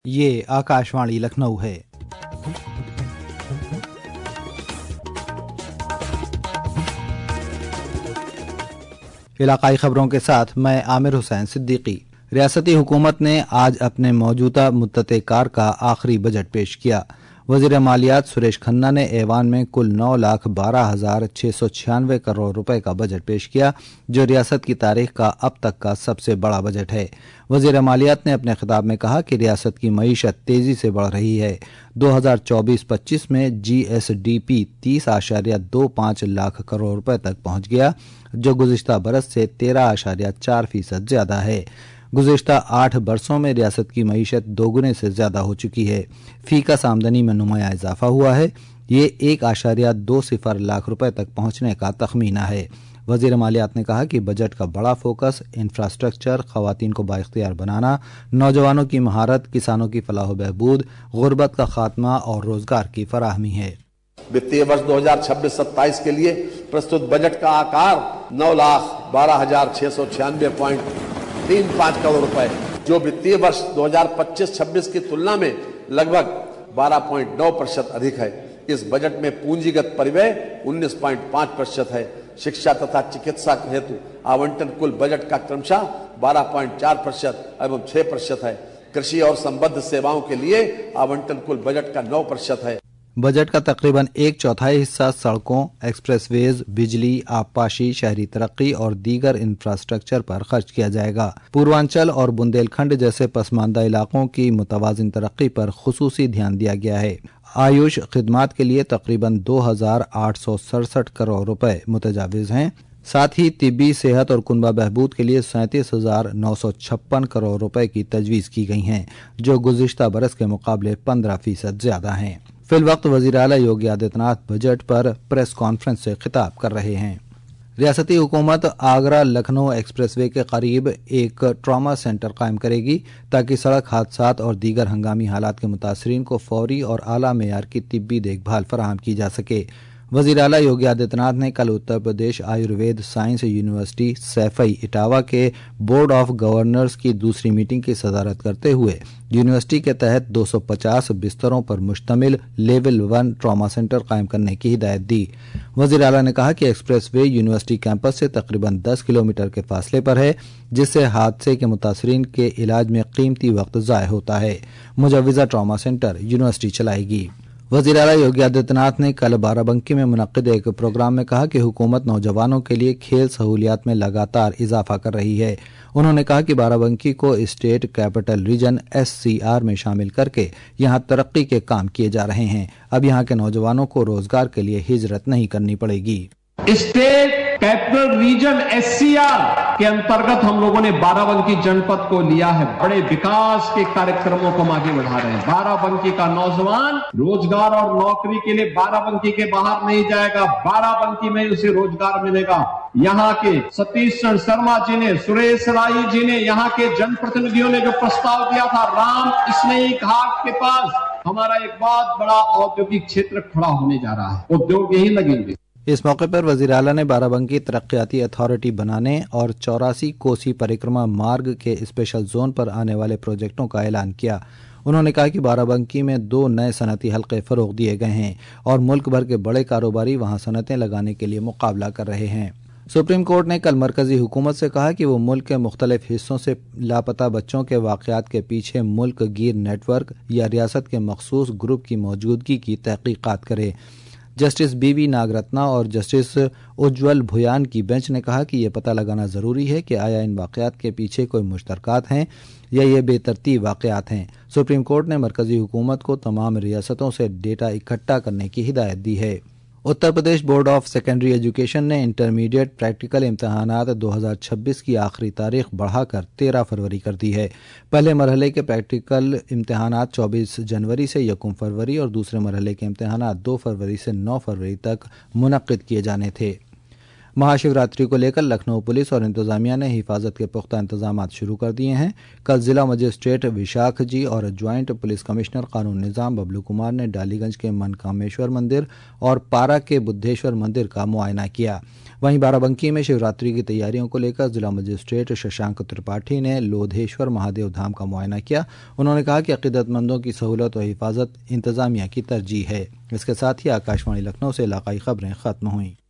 یہ آکاشوانی لکھنؤ ہے۔ علاقائی خبروں کے ساتھ میں عامر حسین صدیقی۔ ریاستی حکومت نے آج اپنے موجودہ مدت کار کا آخری بجٹ پیش کیا۔ وزیر مالیات سریش کھنہ نے ایوان میں کل 9,12,696 کروڑ روپے کا بجٹ پیش کیا، جو ریاست کی تاریخ کا اب تک کا سب سے بڑا بجٹ ہے۔ وزیر مالیات نے اپنے خطاب میں کہا کہ ریاست کی معیشت تیزی سے بڑھ رہی ہے۔ 2024-25 میں GSDP 30.25 لاکھ کروڑ روپے تک پہنچ گیا، جو گزشتہ برس سے 13.4% زیادہ ہے۔ گزشتہ 8 برسوں میں ریاست کی معیشت دوگنے سے زیادہ ہو چکی ہے۔ فی کس آمدنی میں نمایاں اضافہ ہوا ہے، یہ 1.20 لاکھ روپے تک پہنچنے کا تخمینہ ہے۔ وزیر مالیات نے کہا کہ بجٹ کا بڑا فوکس انفراسٹرکچر، خواتین کو بااختیار بنانا، نوجوانوں کی مہارت، کسانوں کی فلاح و بہبود، غربت کا خاتمہ اور روزگار کی فراہمی ہے۔ वित्तीय वर्ष 2026-27 के लिए प्रस्तुत बजट का आकार 9,12,696.35 करोड़ रुपए, जो वित्तीय वर्ष 2025-26 की तुलना में लगभग 12.9% अधिक है। इस बजट में पूंजीगत परिव्यय 19.5% है। शिक्षा तथा चिकित्सा हेतु आवंटन कुल बजट का क्रमशः 12.4% एवं 6% है। कृषि और संबद्ध सेवाओं के लिए आवंटन कुल बजट का 9% है। बजट का तकरीबन 1/4 हिस्सा सड़कों, एक्सप्रेसवेज, बिजली, आबपाशी, शहरी तरक्की और दीगर इंफ्रास्ट्रक्चर पर खर्च किया जाएगा। पूर्वांचल और बुंदेलखंड जैसे पसमानदा इलाकों की मुतवाजिन तरक्की पर खुसूसी ध्यान दिया गया है। आयुष खिदमात के लिए तकरीबन 2,867 करोड़ रुपए मुतजाविज हैं। साथ ही तिब्बी सेहत और कुनबा बहबूद के लिए 37,956 करोड़ रुपए की तजवीज़ की गई हैं, जो गुज़िश्ता बरस के मुकाबले 15% ज़्यादा हैं। फिल वक्त वज़ीर आला योगी आदित्यनाथ बजट पर प्रेस कॉन्फ्रेंस से खिताब कर रहे हैं। रियासती हुकूमत आगरा लखनऊ एक्सप्रेसवे के करीब एक ट्रॉमा सेंटर कायम करेगी, ताकि सड़क हादसात और दीगर हंगामी हालात के मुतासरीन को फौरी और आला मेयार की तिब्बी देखभाल फराहम की जा सके। वज़ीर आला योगी आदित्यनाथ ने कल उत्तर प्रदेश आयुर्वेद साइंस यूनिवर्सिटी सैफई इटावा के बोर्ड ऑफ गवर्नर्स की दूसरी मीटिंग की सदारत करते हुए यूनिवर्सिटी के तहत 250 बिस्तरों पर मुश्तमिल लेवल 1 ट्रॉमा सेंटर कायम करने की हिदायत दी। वज़ीर आला ने कहा कि एक्सप्रेसवे यूनिवर्सिटी कैंपस से तकरीबन 10 किलोमीटर के फासले पर है, जिससे हादसे के मुतासरीन के इलाज में कीमती वक्त ज़ाय होता है। मुजव्वज़ा ट्रॉमा सेंटर यूनिवर्सिटी चलाएगी। वज़ीर आला योगी आदित्यनाथ ने कल बाराबंकी में मुनक्किद एक प्रोग्राम में कहा कि हुकूमत नौजवानों के लिए खेल सहूलियात में लगातार इजाफा कर रही है। उन्होंने कहा कि बाराबंकी को स्टेट कैपिटल रीजन SCR में शामिल करके यहाँ तरक्की के काम किए जा रहे हैं। अब यहाँ के नौजवानों को रोजगार के लिए हिजरत नहीं करनी पड़ेगी। स्टेट कैपिटल रीजन SCR के अंतर्गत हम लोगों ने बाराबंकी जनपद को लिया है। बड़े विकास के कार्यक्रमों को हम आगे बढ़ा रहे हैं। बाराबंकी का नौजवान रोजगार और नौकरी के लिए बाराबंकी के बाहर नहीं जाएगा, बाराबंकी में उसे रोजगार मिलेगा। यहाँ के सतीश चंद्र शर्मा जी ने, सुरेश राय जी ने, यहाँ के जनप्रतिनिधियों ने जो प्रस्ताव दिया था, राम स्नेही घाट के पास हमारा एक बहुत बड़ा औद्योगिक क्षेत्र खड़ा होने जा रहा है। उद्योग यही लगेंगे। इस मौके पर वज़ीर आला ने बाराबंकी तरक्याती अथॉरिटी बनाने और 84 कोसी परिक्रमा मार्ग के स्पेशल जोन पर आने वाले प्रोजेक्टों का ऐलान किया। उन्होंने कहा कि बाराबंकी में 2 नए सनती हल्के फ़रोग़ दिए गए हैं और मुल्क भर के बड़े कारोबारी वहां सनतें लगाने के लिए मुकाबला कर रहे हैं। सुप्रीम कोर्ट ने कल मरकजी हुकूमत से कहा कि वो मुल्क के मुख्तलिफ हिस्सों से लापता बच्चों के वाक़यात के पीछे मुल्क गिर नेटवर्क या रियासत के मखसूस ग्रुप की मौजूदगी की तहक़ीक़ात करे। जस्टिस BV नागरत्ना और जस्टिस उज्ज्वल भुयान की बेंच ने कहा कि यह पता लगाना ज़रूरी है कि आया इन वाक़यात के पीछे कोई मुश्तरकात हैं या ये बेतरतीब वाक़यात हैं। सुप्रीम कोर्ट ने मरकजी हुकूमत को तमाम रियासतों से डेटा इकट्ठा करने की हिदायत दी है। Uttar Pradesh board of secondary education ने इंटरमीडिएट प्रैक्टिकल इम्तहानात 2026 की आखिरी तारीख बढ़ाकर 13 फरवरी कर दी है। पहले मरहले के प्रैक्टिकल इम्तहानात 24 जनवरी से 1 फरवरी और दूसरे मरहले के इम्तहानात 2 फरवरी से 9 फरवरी तक मुनक्किद किए जाने थे। महाशिवरात्रि को लेकर लखनऊ पुलिस और इंतजामिया ने हिफाजत के पुख्ता इंतजामात शुरू कर दिए हैं। कल जिला मजिस्ट्रेट विशाख जी और ज्वाइंट पुलिस कमिश्नर कानून निज़ाम बबलू कुमार ने डालीगंज के मनकामेश्वर मंदिर और पारा के बुद्धेश्वर मंदिर का मुआयना किया। वहीं बाराबंकी में शिवरात्रि की तैयारियों को लेकर जिला मजिस्ट्रेट शशांक त्रिपाठी ने लोधेश्वर महादेव धाम का मुआयना किया। उन्होंने कहा कि अकीदतमंदों की सहूलत और हिफाजत इंतजामिया की तरजीह है। इसके साथ ही आकाशवाणी लखनऊ से इलाकाई खबरें खत्म हुईं।